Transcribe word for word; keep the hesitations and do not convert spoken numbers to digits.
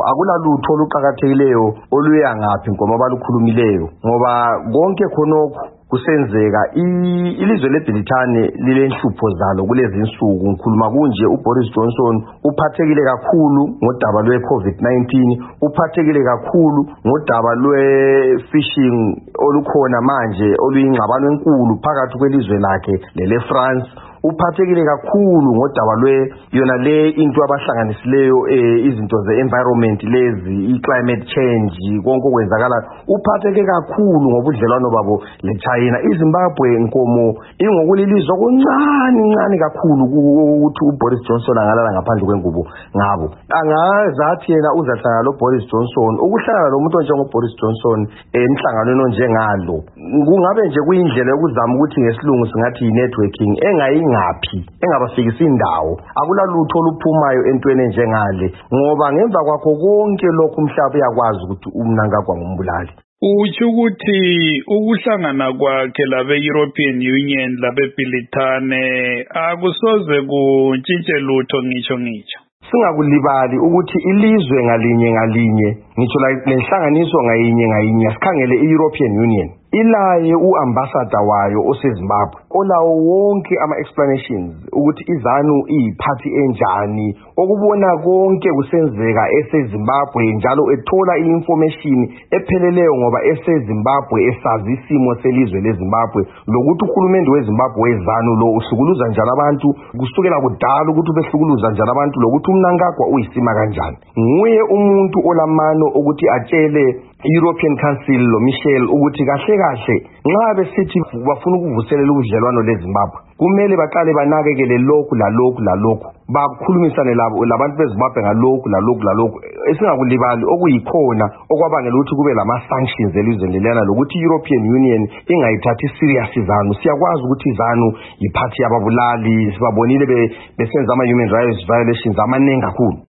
akulalutho oluqhakathekileyo oluya ngaphi ngoba balukhulumileyo ngoba konke khonokho kusenzeka ilizwe leBrithani lilenhlupho zalo kulezi insuku. Ngikhuluma kunje uBoris Johnson uphathekile kakhulu ngodaba lwe-COVID nineteen, uphathekile kakhulu ngodaba lwe-fishing olukhona manje oluyingxabano enkulu phakathi kwelizwe lakhe lele-France. Uphathekile kakhulu ngodaba lwe yona le into abahlanganisileyo eh, izinto ze-environment lezi i-climate change konke okwenzakala. Uphatheke kakhulu ngobudlelwano babo le-China. iZimbabwe nkomo ingokulilizwe okuncane ncane kakhulu ukuthi uBoris Johnson angalala ngaphandle kwengubo ngabo. Angazathi yena uzahlangana loBoris Johnson, ukuhlangana lomuntu onjengoBoris Johnson emhlanganweni onjengalo kungabe nje kuyindlela yokuzama ukuthi ngesilungu singathi yi-networking engayi ngaphi engabafikisa indawo. Akulalutho oluphumayo entweni enjengale ngoba ngemva kwakho konke lokhu umhlaba uyakwazi ukuthi umnankagwa ngumbulali. Utsho ukuthi ukuhlangana kwakhe labe-European Union labe-Brithani akusoze kuntshintshe lutho ngisho ngisho. Singakulibali ukuthi ilizwe ngalinye ngalinye ngitsho lenhlanganiso ngayinye ngayinye sikhangele i-European Union ilaye uambassador wayo oseZimbabwe olawo wonke ama-explanations ukuthi iZANU iyiphathi enjani, okubona konke kusenzeka eseZimbabwe njalo ethola i-information epheleleyo ngoba eseZimbabwe esazi isimo selizwe leZimbabwe lokuthi uhulumende weZimbabwe weZANU lo uhlukuluza njalo abantu kusukela kudala ukuthi behlukuluza njalo abantu lokuthi umnankagwa uyisima kanjani. Nguye umuntu olamano ukuthi atshele European Council lo Michel ukuthi kahle kahle nxa besithi bafuna ukuvuselela ubudlelwano leZimbabwe kumele baqale banakekele lokhu lalokhu lalokhu bakhulumisane labo labantu beZimbabwe ngalokhu lalokhu lalokhu. Esingakulibali okuyikhona okwabangela ukuthi kube lama sanctions elizweni lelana lokuthi European Union ingayithathi serious iZANU. Siyakwazi ukuthi iZANU yiphathi yababulali, sibabonile besenza ama human rights violations amanengi kakhulu.